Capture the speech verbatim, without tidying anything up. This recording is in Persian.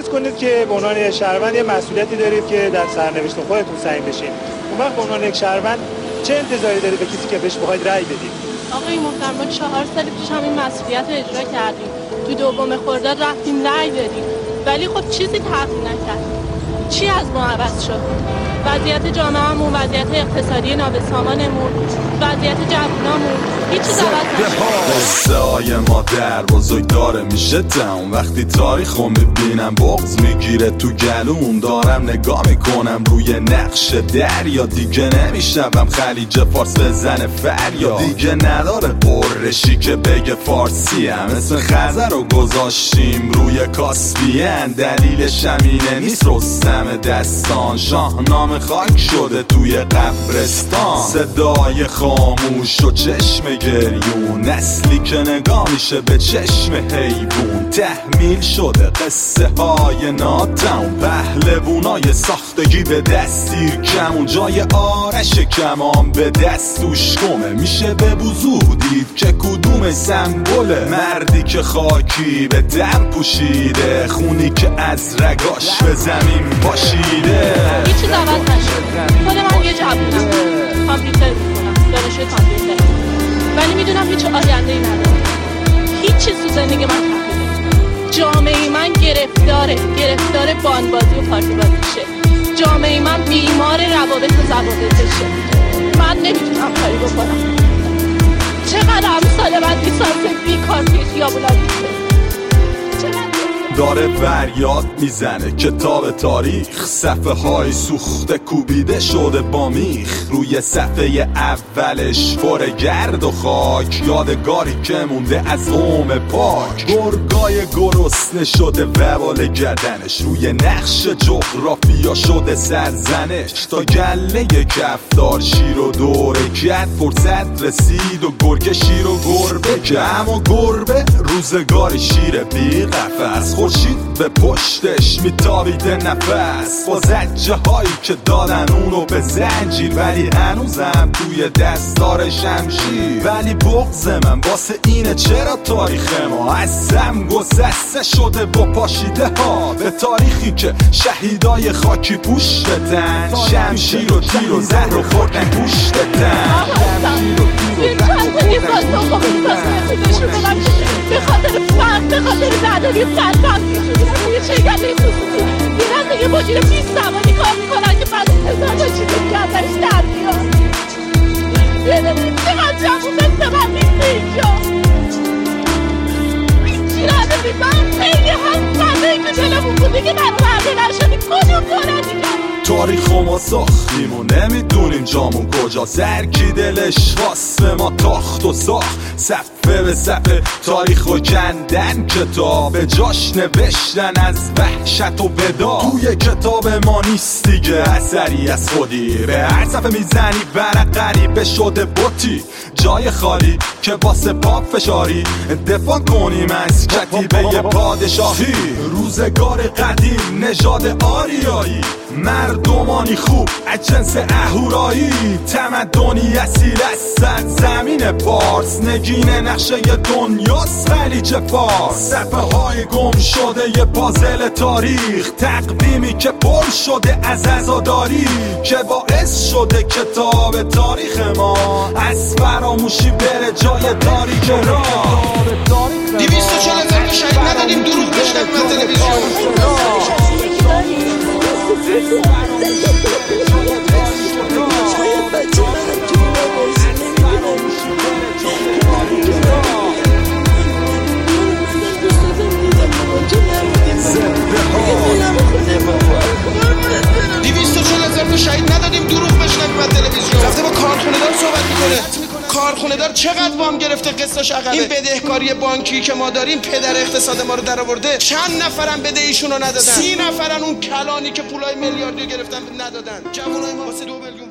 فرض کنید که به عنوان شهروند یه مسئولیتی دارید که در سرنوشت خودتون سهیم بشین. اون وقت به عنوان یک شهروند چه انتظاری دارید به کسی که بهش بخواید رأی بدید؟ آقای محترم، ما چهار سال پیش هم این مسئولیت رو اجرا کردیم. تو دوم خرداد رفتیم رأی دادیم. ولی خب چیزی تغییر نکرد. چی از ما عوض شد؟ وضعیت جامعه‌مون، وضعیت اقتصادی نابسامانمون، وضعیت جوونامون، هیچ چیز عوض نشد. قصه های مادر بزرگ داره میشه تموم. وقتی تاریخو میبینم بغض میگیره تو گلوم. دارم نگاه میکنم روی نقش دریا. دیگه نمیشنوم خلیج فارس بزنه فریاد. دیگه نداره قرشی که بگه فارسی هم. اسم خزر رو گذاشتیم روی کاسپین. دلیلش همینه نیست رستم دستان. شاهنامه خاک شده توی قبرستان. صدای خاموش و چشم گریون. نسلی که نگاه میشه به چشم حیوون. تحمیل شده قصه های ناتمون. پهلوونای ساختگی به دستیر کمون. جای آرش کمان به دستوش کمه. میشه به وضوح دید که کدوم سمبوله. مردی که خاکی به دم پوشیده. خونی که از رگاش به زمین پاشیده. هیچ چیز عوض نشد. خود من یه جوونم، کامپیوتر میکنم، دانشجوی کامپیوتر، ولی میدونم هیچ آینده‌ای نداره. هیچ چیز تو زندگی من تغییر. جامعه من گرفتاره گرفتار بانبازی و پارتی بازیشه. جامعه من بیمار روابط و ضوابطشه. من نمیتونم کاری بکنم. چقدر امثال من لیسانس بیکار توی خیابونا ریخته. داره فریاد میزنه کتاب تاریخ. صفحه های سوخته کوبیده شده با میخ. روی صفحه اولش پر گرد و خاک. یادگاری که مونده از قوم پاک. گرگای گرسنه شده وبال گردنش. روی نقش جغرافیا شده سرزنش. تا گله کفتار شیر و دوره کرد. فرصت رسید و گرگ شیر و گربه کرد. اما گربه روزگار شیر بی قفس. خورشید به پشتش میتابیده نفس. با زجه هایی که دادن اونو به زنجیر. ولی هنوزم توی دستار شمشیر. ولی بغض من واسه اینه چرا تاریخ ما از سم گسسته شده با پاشیده ها. به تاریخی که شهیدای خاکی پوش بدن. شمشیر و تیر و زهر و خوردن گوشت بدن. به خاطر فرد، به خاطر نداری فرد یه شرکت خصوصی میرن دیگه مدیر بیست زمانی کار میکنن که بعد هزار تا چیز کردنش در بیاد. ببینید چقدر جمعون مثل من نیست اینجا. هیچی نداریم. من خیلی هم سنده که دلمون بوده که من برده نشدیم. کدوم دوره دیگه تاریخ ما ساختیم و نمیدونیم جامون کجا. سرکی دلش خواست به ما تاخت و ساخت. صفحه به صفحه تاریخ و کندن کتاب. به جاش نوشتن از وحشت و بدار. توی کتاب ما نیست دیگه اثری از خودی. به هر صفحه میزنی برق غریبه شده بوتی. جای خالی که با سپاه فشاری. دفاع کنیم از کتیبه پادشاهی. روزگار قدیم نژاد آریایی. مردمانی خوب از جنس اهورایی. تمدنی اصیل از زمین پارس. نگین نقشه دنیاست خلیج فارس. صفحه های گم شده یه پازل تاریخ. تقویمی که پر شده از عزاداری. که باعث شده کتاب تاریخ ما از فراموشی بره جای تاریک راه. دویست و چهل هزار تا شهید ندادیم دروغ بشنویم از تلویزیون. دویست و چهل هزار تا شهید ندادیم دروغ بشنویم از تلویزیون. رفته با کارخونه دار صحبت میکنه. کارخونه دار چقدر وام گرفته قسطش عقبه. این بدهکاری بانکی که ما داریم پدر اقتصاد ما رو در آورده. چند نفرم بده ایشونو ندادن. سی نفرن اون کلانی که پولای میلیاردی گرفتن ندادن. جوانای ما واسه دو میلیون